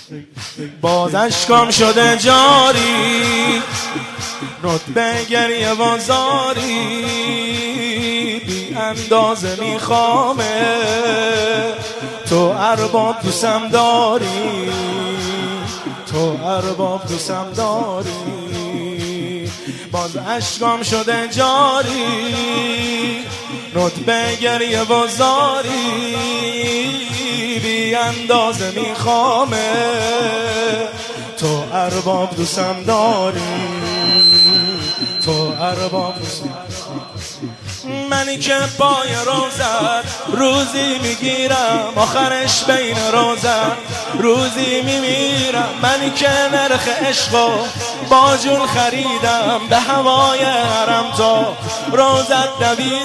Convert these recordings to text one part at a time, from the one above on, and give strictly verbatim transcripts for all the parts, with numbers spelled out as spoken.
باز اشکام شده جاری، رتبه گریه وازاری، بی اندازه میخوامه تو ارباب دوستم داری، تو ارباب دوستم داری. باز اشکام شده جاری، رتبه گریه وازاری، بی اندازه میخوامه تو ارباب دوستم داری، تو ارباب دوستم. منی که پای روزت روزی میگیرم، آخرش بین روزت روزی میمیرم. منی که نرخ عشقو با جون خریدم، به هوای حرم تو روزت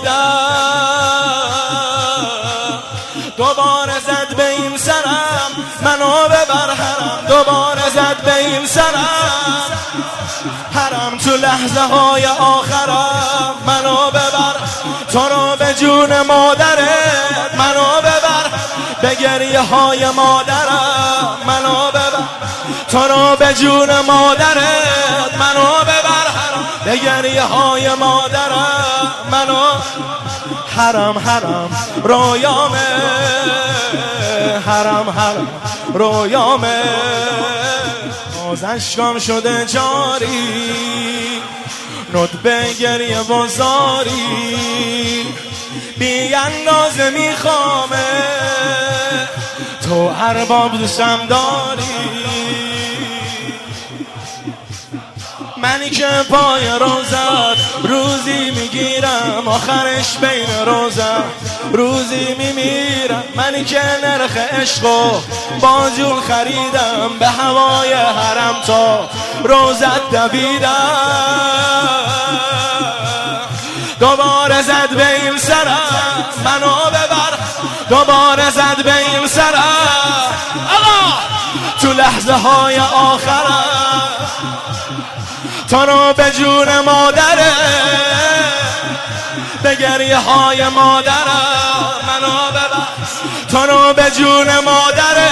دویدم. دوباره زد به این سرم منو ببر حرم، دوباره زد به این سرم حرم. تو لحظه های آخرم منو ببر، تو رو به جون مادرت منو ببر، به گریه های مادرم منو ببر، تو رو به جون مادرت منو ببر، به گریه های مادرم منو. حرم حرم رویامه، حرم حرم رویامه. باز اشکام شده جاری، رتبه گریه وازاری، بی اندازه میخوامه تو ارباب دوستم داری. منی که پای روزت روزی میگیرم، آخرش بین روزت روزی میمیرم. منی که نرخ عشقو با جون خریدم، به هوای حرم تو روزت دویدم. دوباره زد به این سرم منو ببر، دوباره زد به این سرم آقا. تو لحظه های آخرم تو رو به جون مادره، به گریه های مادرم منو ببر، تو رو به جون مادره،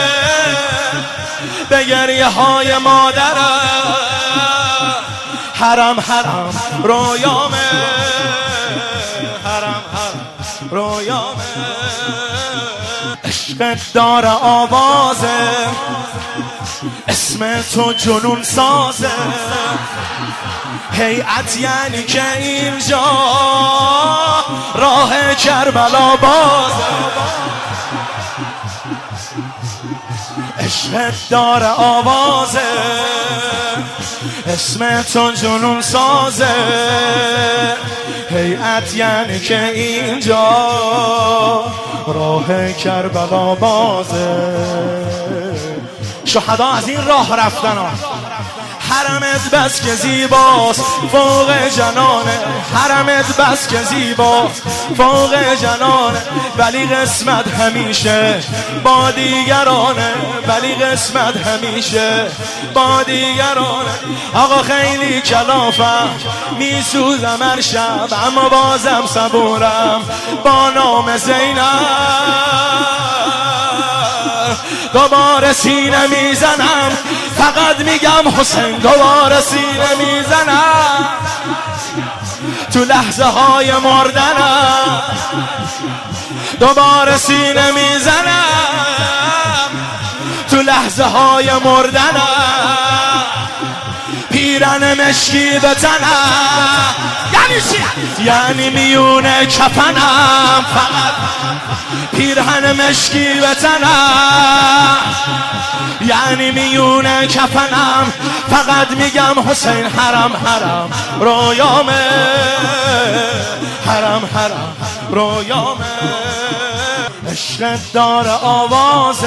به گریه های مادرم. حرم حرم رویامه، حرم حرم رویامه. عشقت داره آوازه، اسم تو جنون سازه، هیئت یعنی که اینجا راه کربلا بازه. عشقت داره آوازه، اسم تو جنون سازه، هیئت یعنی که اینجا راه کربلا بازه. شهدا از این راه رفتن ها. حرمت بس که زیباست فوق جنانه، حرمت بس که زیباست فوق جنانه، ولی قسمت همیشه با دیگرانه، ولی قسمت همیشه با دیگرانه. آقا خیلی کلافم میسوزم هر شب، اما بازم صبورم با نام زینب. دوباره سینه میزنم فقط میگم حسین، دوباره سینه میزنم تو لحظه های مردنم، دوباره سینه میزنم تو لحظه های مردنم. پیرن مشکی به تنم یعنی چی؟ یعنی میونه کفنم، فقط پیرهن مشکی به تنم، یعنی میونه کفنم، فقط میگم حسین. حرم حرم رویامه، حرم حرم رویامه. عشقت داره آوازه،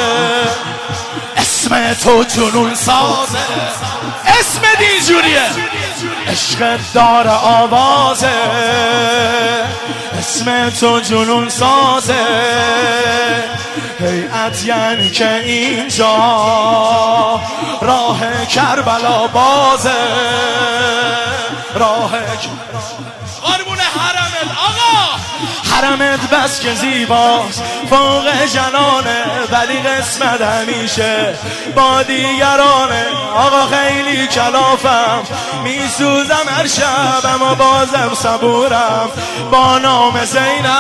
اسم تو جنون سازه، اسم دیجوریه. عشقت داره آوازه، اسم تو جنون سازه، هیئت یعنی که اینجا راه کربلا بازه، راه قربون حرمت آقا. حرمت بس که زیباست فوق جنانه، ولی قسمت همیشه با دیگرانه. آقا خیلی کلافم میسوزم هر شب، اما بازم صبورم با نام زینب.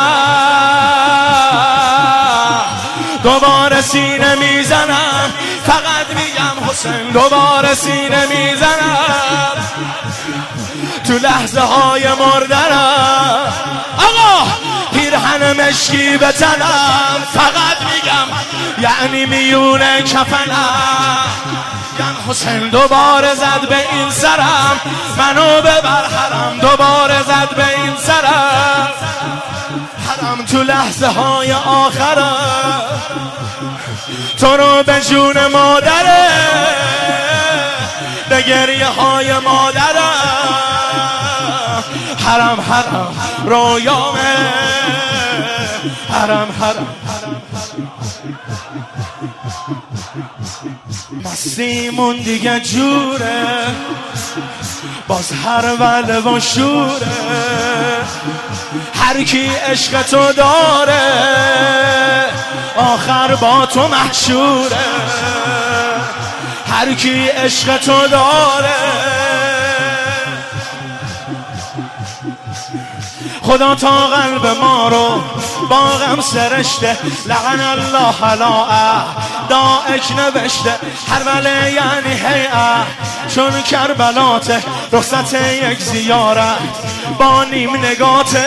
دوباره سینه میزنم فقط میگم حسین، دوباره سینه میزنم تو لحظه های مردنم. آقا پیرهن مشکی به تنم فقط میگم یعنی میونه کفنم. یم حسین دوباره زد به این سرم، منو ببر حرم دوباره زد به این سرم. حرم تو لحظه های آخرم تو رو به جون مادره، به گریه های مادرم. حرم حرم رویامه، حرم حرم مسیمون دیگه جوره، باز هر وله و شوره. هر کی عشق تو داره آخر با تو محشوره. هر کی عشق تو داره خدا تا قلب ما رو با غم سرشته. لعن الله علی اعدائک نوشته. هر وله یعنی هیئه چون کربلاته، رخصت یک زیارت با نیم نگاته.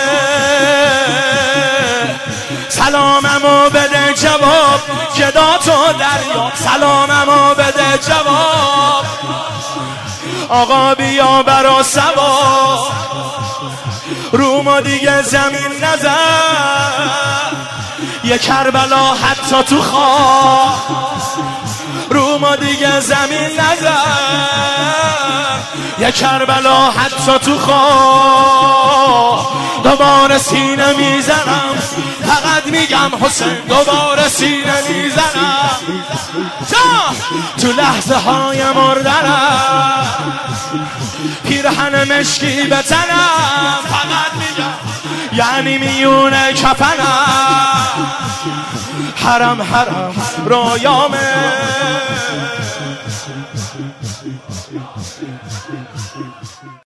سلاممو بده جواب جدا تو دریا، سلاممو بده جواب آقا بیا برا ثواب. رو ما دیگه زمین نزد یه کربلا حتی تو خواب. رو ما دیگه زمین نزد یه کربلا حتی تو خواب. دوباره سینه میزنم فقط میگم حسین، دوباره سینه میزنم تو لحظه های مردنم. پیرهن مشکی به تنم فقط میگم یعنی میونه کفنم. حرم حرم رویامه،